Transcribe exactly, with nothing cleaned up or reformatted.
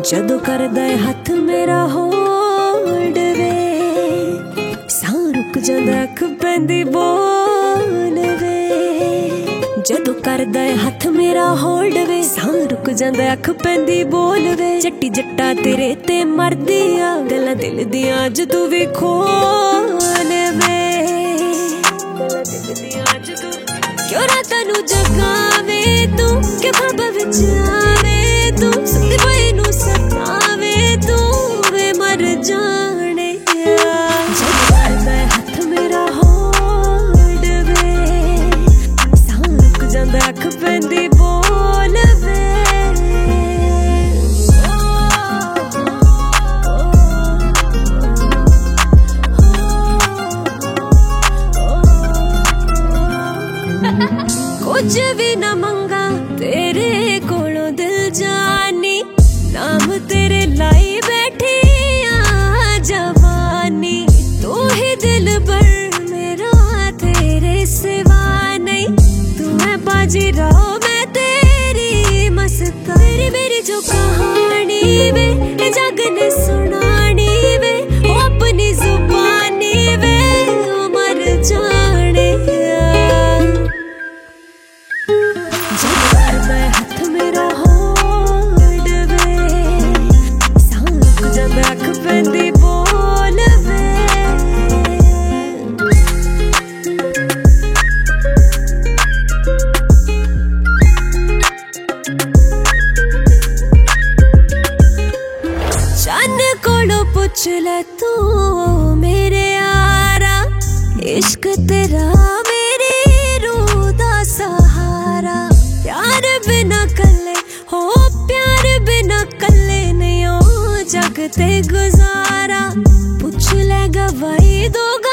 जदों करदा है हथ मेरा होल्ड वे, सां रुक जांदा अख पैंदी बोल वे। जदों करदा है हथ मेरा होल्ड वे, सां रुक जांदा अख पैंदी बोल वे। जट्टी जट्टा तेरे ते मरदी आ गल्लां दिल दियां अज तू वी खोल वे। क्यों रातां नूं जगावे तू कि ख्वाबां विच आवे तू, सुत्ते पए नूं सतावे तू वे मर जाने। जदों करदा है हथ मेरा होल्ड वे, सां रुक जांदा अख पैंदी बोल वे। कुछ भी न मंगा तेरे कोलों दिल जानी, नाम तेरे लाई बैठी आ जवानी। तू ही दिल पर मेरा तेरे सिवा नहीं, तू है बाजी राव मैं तेरी मस्ता। तेरी मेरी जो कहानी वे जग ने सुनानी वे, ओ अपनी जुबानी वे ओ मर जाने। हथ मेरा होल्ड वे, सां रुक जांदा अख पैंदी बोल वे। चन्न कोलों पुछ ले तू मेरे यारा, इश्क तेरा मेरी रूह दा सहारा। प्यार बिना कल्ले हो प्यार बिना कल्ले नहीं हो जग ते गुजारा। पुछ ले गवाही दोगा